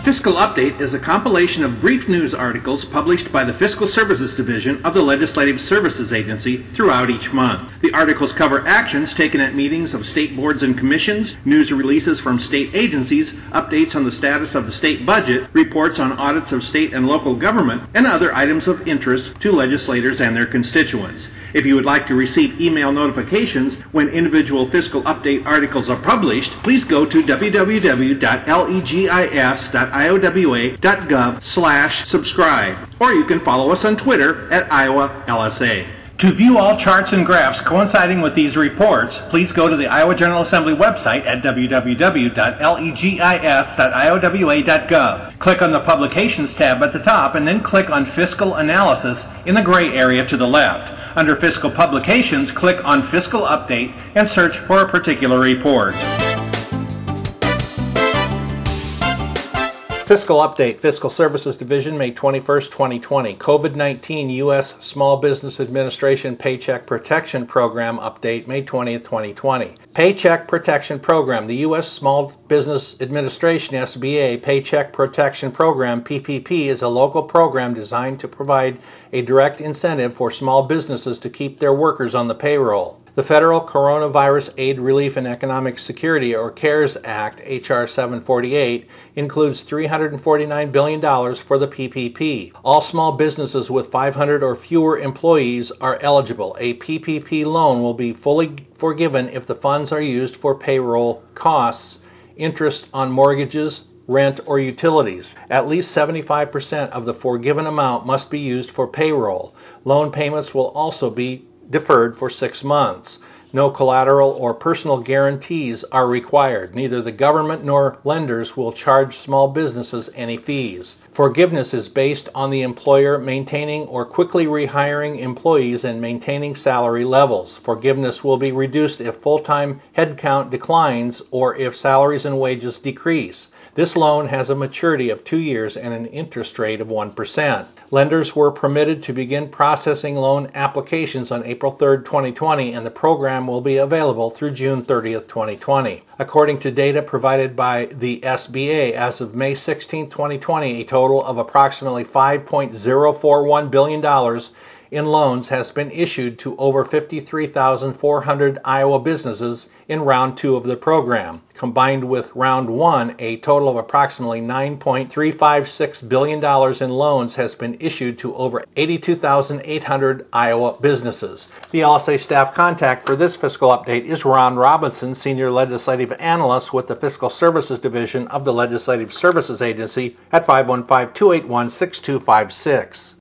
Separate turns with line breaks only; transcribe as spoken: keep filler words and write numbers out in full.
Fiscal Update is a compilation of brief news articles published by the Fiscal Services Division of the Legislative Services Agency throughout each month. The articles cover actions taken at meetings of state boards and commissions, news releases from state agencies, updates on the status of the state budget, reports on audits of state and local government, and other items of interest to legislators and their constituents. If you would like to receive email notifications when individual Fiscal Update articles are published, please go to w w w dot legis dot iowa dot gov slash subscribe, or you can follow us on Twitter at Iowa L S A. To view all charts and graphs coinciding with these reports, please go to the Iowa General Assembly website at w w w dot legis dot iowa dot gov. Click on the Publications tab at the top and then click on Fiscal Analysis in the gray area to the left. Under Fiscal Publications, click on Fiscal Update and search for a particular report. Fiscal Update, Fiscal Services Division, May twenty-first, twenty twenty. COVID nineteen U S Small Business Administration Paycheck Protection Program Update, May twentieth, twenty twenty. Paycheck Protection Program. The U S Small Business Administration, S B A, Paycheck Protection Program, P P P, is a local program designed to provide a direct incentive for small businesses to keep their workers on the payroll. The Federal Coronavirus Aid, Relief, and Economic Security, or CARES Act, H R seven forty-eight, includes three hundred forty-nine billion dollars for the P P P. All small businesses with five hundred or fewer employees are eligible. A P P P loan will be fully forgiven if the funds are used for payroll costs, interest on mortgages, rent, or utilities. At least seventy-five percent of the forgiven amount must be used for payroll. Loan payments will also be deferred for six months. No collateral or personal guarantees are required. Neither the government nor lenders will charge small businesses any fees. Forgiveness is based on the employer maintaining or quickly rehiring employees and maintaining salary levels. Forgiveness will be reduced if full-time headcount declines or if salaries and wages decrease. This loan has a maturity of two years and an interest rate of one percent. Lenders were permitted to begin processing loan applications on April third, twenty twenty, and the program will be available through June thirtieth, twenty twenty. According to data provided by the S B A, as of May sixteenth, twenty twenty, a total of approximately five point zero four one billion dollars in loans has been issued to over fifty-three thousand four hundred Iowa businesses in round two of the program. Combined with round one, a total of approximately nine point three five six billion dollars in loans has been issued to over eighty-two thousand eight hundred Iowa businesses. The L S A staff contact for this fiscal update is Ron Robinson, Senior Legislative Analyst with the Fiscal Services Division of the Legislative Services Agency at five one five, two eight one, six two five six.